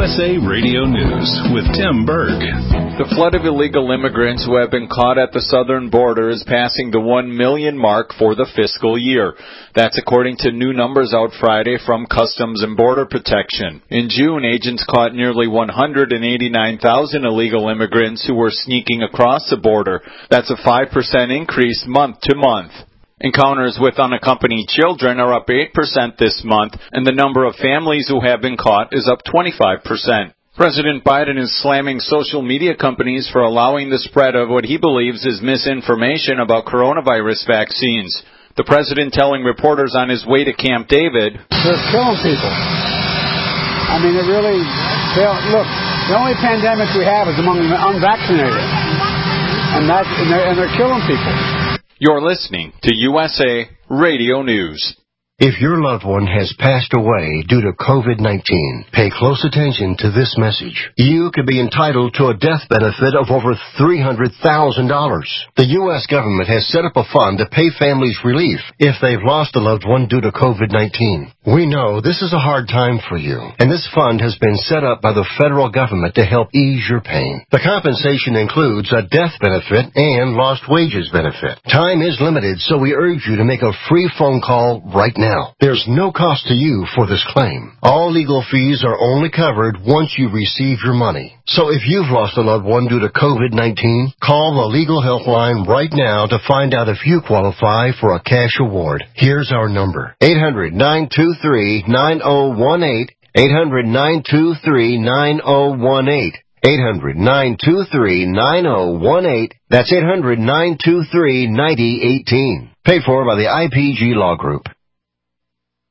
USA Radio News with Tim Berg. The flood of illegal immigrants who have been caught at the southern border is passing the 1 million mark for the fiscal year. That's according to new numbers out Friday from Customs and Border Protection. In June, agents caught nearly 189,000 illegal immigrants who were sneaking across the border. That's a 5% increase month to month. Encounters with unaccompanied children are up 8% this month, and the number of families who have been caught is up 25%. President Biden is slamming social media companies for allowing the spread of what he believes is misinformation about coronavirus vaccines. The president telling reporters on his way to Camp David, "They're killing people. I mean, look, the only pandemic we have is among the unvaccinated, and they're killing people." You're listening to USA Radio News. If your loved one has passed away due to COVID-19, pay close attention to this message. You could be entitled to a death benefit of over $300,000. The U.S. government has set up a fund to pay families relief if they've lost a loved one due to COVID-19. We know this is a hard time for you, and this fund has been set up by the federal government to help ease your pain. The compensation includes a death benefit and lost wages benefit. Time is limited, so we urge you to make a free phone call right now. There's no cost to you for this claim. All legal fees are only covered once you receive your money. So if you've lost a loved one due to COVID-19, call the legal helpline right now to find out if you qualify for a cash award. Here's our number: 800-923-9018, 800-923-9018. 800-923-9018. That's 800-923-9018. Paid for by the IPG Law Group.